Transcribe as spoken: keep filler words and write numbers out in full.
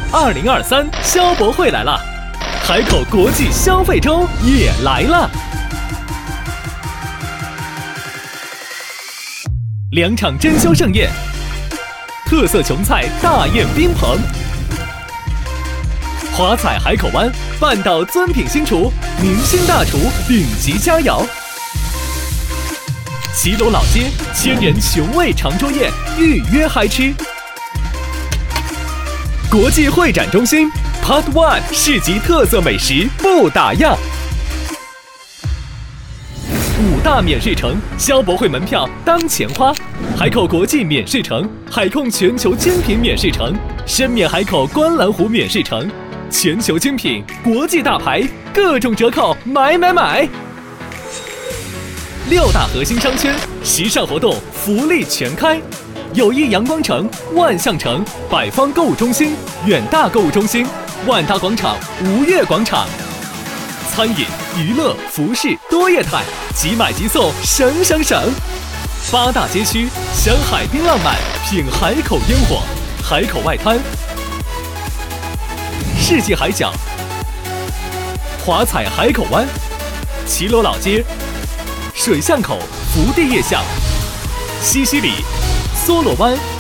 二零二三消博会来了，海口国际消费周也来了。两场珍馐盛宴，特色琼菜大宴宾朋，华彩海口湾半岛尊品新厨，明星大厨顶级佳肴。骑楼老街千人雄味长桌宴，预约嗨吃。国际会展中心 Part One 市集特色美食不打烊。五大免税城，消博会门票当钱花。海口国际免税城，海控全球精品免税城，深免海口观澜湖免税城，全球精品，国际大牌，各种折扣，买买买！六大核心商圈，时尚活动福利全开。友谊阳光城、万象城、百方购物中心、远大购物中心、万达广场、吴越广场。餐饮、娱乐、服饰多业态，即买即送，省省省！八大街区，享海滨浪漫，品海口烟火，海口外滩、世纪海角、华彩海口湾、骑楼老街、水巷口福地夜巷、西西里、梭罗湾。